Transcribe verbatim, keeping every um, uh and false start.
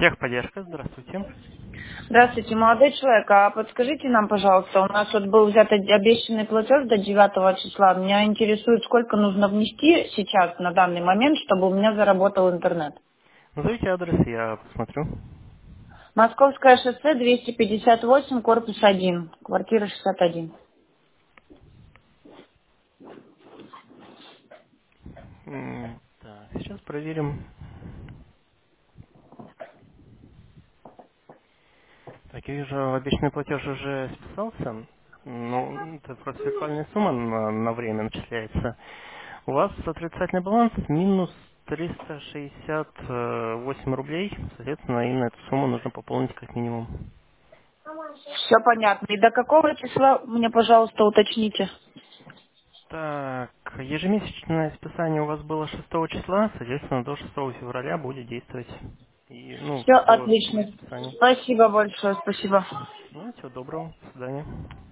Техподдержка, здравствуйте. Здравствуйте, молодой человек. А подскажите нам, пожалуйста, у нас вот был взят обещанный платеж до девятого числа. Меня интересует, сколько нужно внести сейчас, на данный момент, чтобы у меня заработал интернет. Назовите адрес, я посмотрю. Московское шоссе, двести пятьдесят восемь, корпус один, квартира шестьдесят один. М, Так, сейчас проверим. Так, я вижу, обещанный платеж уже списался. Ну, это просто виртуальная сумма на, на время начисляется. У вас отрицательный баланс минус триста шестьдесят восемь рублей. Соответственно, именно эту сумму нужно пополнить как минимум. Все понятно. И до какого числа мне, пожалуйста, уточните? Так, ежемесячное списание у вас было шестого числа, соответственно, до шестого февраля будет действовать. И, ну, Все до отлично. списания. Спасибо большое, спасибо. Ну, всего доброго, до свидания.